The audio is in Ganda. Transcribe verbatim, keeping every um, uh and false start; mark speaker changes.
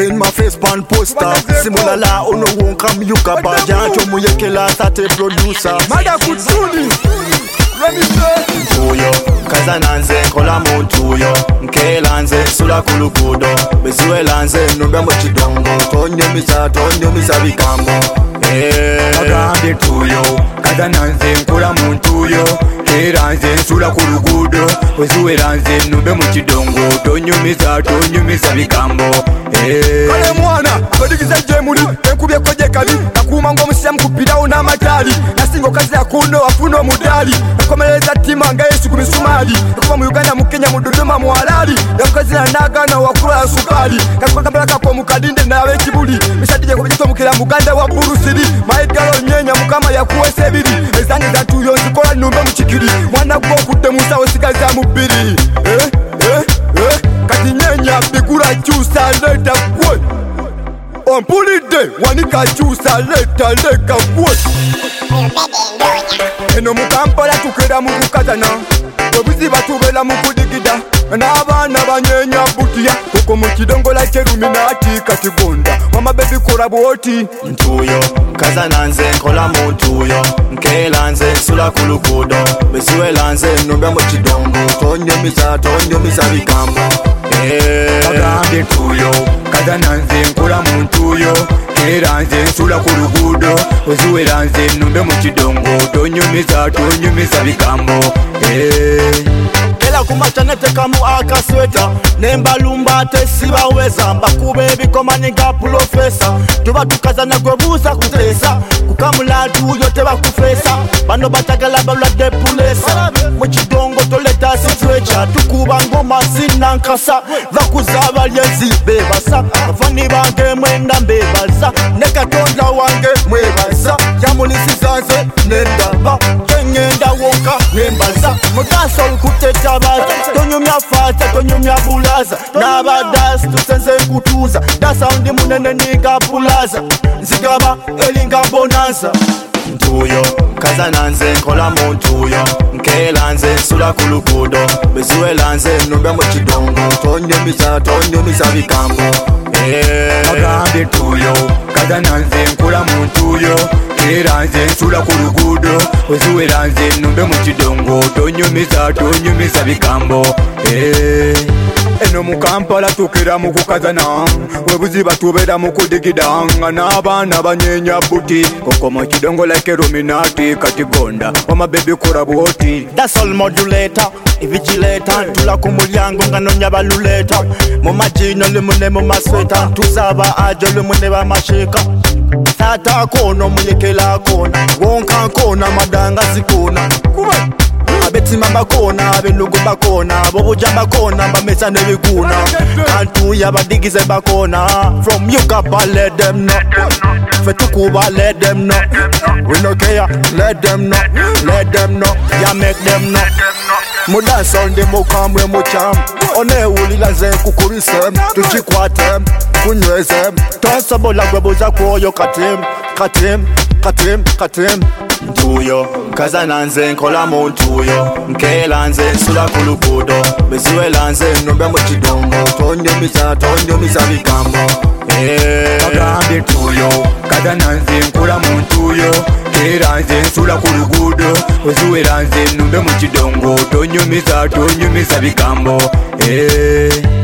Speaker 1: pin my face pan poster. Simulala ono won't come you ka bajancho muyekela sate producer.
Speaker 2: Mada kutuni Remy
Speaker 1: Ntuyo kazananze kola muntuyo nkelanze sula kulugudo bezuelanze numbe mu kidongo tonyumisa tonyumisa bikambo eh
Speaker 2: Agambe tuyo kazananze kola muntuyo nkelanze sula kulugudo bezuelanze numbe mu kidongo tonyumisa tonyumisa bikambo eh Kale mwana abadigiza jemuli enkubye koje kabi nakuma ngo musya mkupirawo n'amatali nasingo kazi akuno afuno mudali nakomeleza tima nga Yesu kumisumali nakuva mu Uganda mu Kenya mu Dodoma mu Harare yakoze nagana wakula sukali kakoka mbaka ko mu kadinde nawe kibuli mishadije ko bito mukira muganda wa burusiri maigalo nyenya mukama yakuwese biri ezange zatuyo zikola numbe mu kikiri mwana gwo kudde musawo sigaza mu biri eh eh eh kati nyenya bigura chusa leta kwe on pulide wanika chusa leta leka kwe eno mukampala tukera mu kukatana webuziba tubela mu kudigida n'abaana banyenya butiya kuko mu kidongola kyeruminati katigonda mama baby kora bwoti
Speaker 1: ntuyo kazananze kola muntuyo nkelanze sula kulugudo bezuelanze numbe mu kidongo tonyumisa tonyumisa bikambo eh
Speaker 2: Agambe tuyo kazananze kola muntuyo nkelanze sula kulugudo bezuelanze numbe mu kidongo tonyumisa tonyumisa bikambo eh
Speaker 1: Kela kumachanete kamu akasweta nembalumba tesibaweza mbakube ebikoma ninga profesa tuba tukazana gwebuza kutesa kukamula tuyo tebakufesa bano batagala balwadde pulesa mu kidongo toleta stretcher tukuba ngoma sinankasa bakuza balyezi bebasa afani bange mwenda mbebaza ne katonda wange mwebaza yamulisizaze nendaba ngenda wonka nembaza mudaso kuteta baza tonyumya fata tonyumya bulaza nabadas tusenze kutuza da sound munene niga bulaza nzigaba elinga bonanza ntuyo kazananze kola muntuyo nkelanze sula kulugudo bezuelanze numbe mu kidongo tonyumisa tonyumisa bikambo eh
Speaker 2: Agambe tuyo kazananze kola muntuyo nkelanze sula kulugudo bezuelanze numbe mu kidongo tonyumisa tonyumisa bikambo eh eno mukampala tukera mu kukazana webuziba tubera mu kudigida n'abaana banyenya buti koko mu kidongo like ruminati katigonda mama baby kora bwoti
Speaker 1: that's all modulator ivigilator tula ku mulyango nganonya baluleta mu majino limune mu masweta tusaba ajo limune bamashika tata kono muyekela kona wonka kona madanga sikona kuba abeti mama kona abelugu bakona bobuja bakona bamesa nebiguna kantu yabadigize bakona from you kapa let them know fetukuba let them know we no care let them know let them know ya make them know mudansa onde mukamwe mucham one ulila ze kukurise tuchikwate kunyweze tonsobola gwebuza kwoyo katim katim katim katim ntuyo kazananze nkola muntuyo nkelanze sula kulugudo bezuelanze numbe mu kidongo tonyumisa tonyumisa bikambo eh
Speaker 2: Agambe tuyo kazananze nkola muntuyo nkelanze sula kulugudo bezuelanze numbe mu kidongo tonyumisa tonyumisa bikambo eh